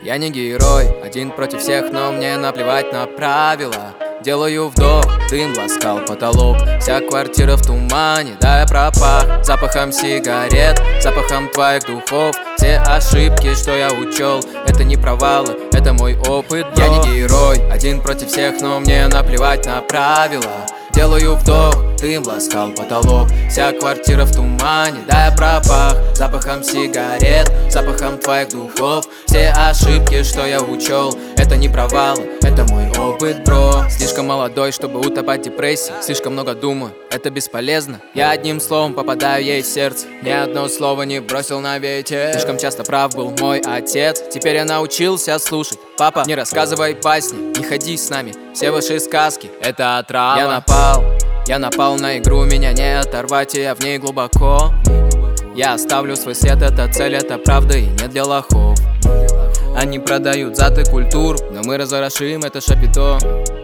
Я не герой, один против всех, но мне наплевать на правила. Делаю вдох, дым ласкал потолок. Вся квартира в тумане, да я пропах запахом сигарет, запахом твоих духов. Все ошибки, что я учел, это не провалы, это мой опыт, бро. Я не герой, один против всех, но мне наплевать на правила. Делаю вдох, дым ласкал потолок. Вся квартира в тумане, да я пропах запахом сигарет, запахом твоих духов. Все ошибки, что я учел, это не провалы, это мой опыт, бро. Слишком молодой, чтобы утопать в депрессии. Слишком много думаю, это бесполезно. Я одним словом попадаю ей в сердце. Ни одно слово не бросил на ветер. Слишком часто прав был мой отец. Теперь я научился слушать. Папа, не рассказывай басни, не ходи с нами, все ваши сказки — это отрава. Я напал на игру, меня не оторвать, и я в ней глубоко. Я оставлю свой след, это цель, это правда и не для лохов. Они продают зад и культуру, но мы разворошим это шапито.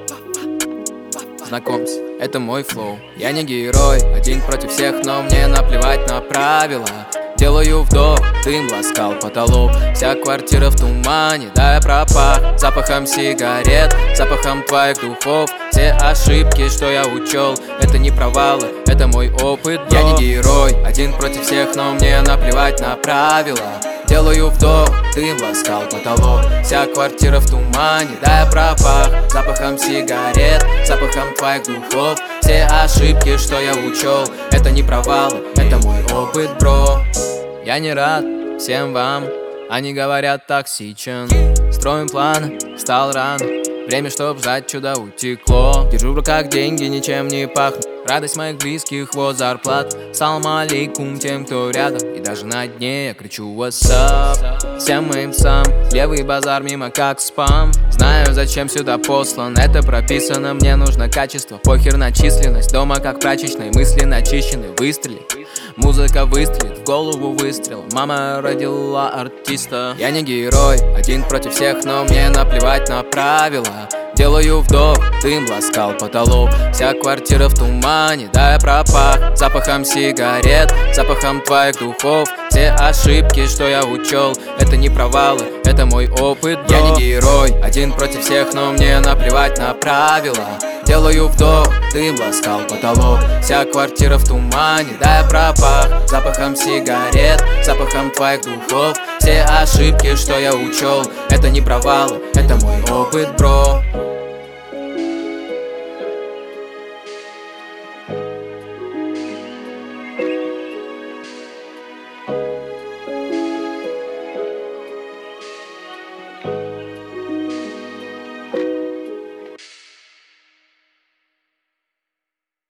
Знакомься, это мой флоу. Я не герой, один против всех, но мне наплевать на правила. Делаю вдох, дым ласкал потолок. Вся квартира в тумане, да я пропах запахом сигарет, запахом твоих духов. Все ошибки, что я учел, это не провалы, это мой опыт, бро. Я не герой, один против всех, но мне наплевать на правила. Делаю вдох, дым ласкал потолок. Вся квартира в тумане, да я пропах запахом сигарет, запахом твоих духов. Все ошибки, что я учел, это не провалы, это мой опыт, бро. Я не рад всем вам, они говорят токсичен. Строим планы, встал рано, время, чтоб жать, чудо утекло. Держу в руках деньги, ничем не пахнут. Радость моих близких, вот зарплат. Салам алейкум тем, кто рядом. И даже на дне я кричу what's up всем моим сам. Левый базар мимо как спам. Знаю, зачем сюда послан, это прописано. Мне нужно качество, похер на численность. Дома как прачечной, мысли начищены. Выстрели, музыка выстрелит, в голову выстрел. Мама родила артиста. Я не герой, один против всех, но мне наплевать на правила. Делаю вдох, дым ласкал потолок. Вся квартира в тумане, да я пропах запахом сигарет, запахом твоих духов. Все ошибки, что я учел, это не провалы, это мой опыт, бро. Я не герой, один против всех, но мне наплевать на правила. Делаю вдох, дым ласкал потолок. Вся квартира в тумане, да я пропах запахом сигарет, запахом твоих духов. Все ошибки, что я учел, это не провалы, это мой опыт, бро.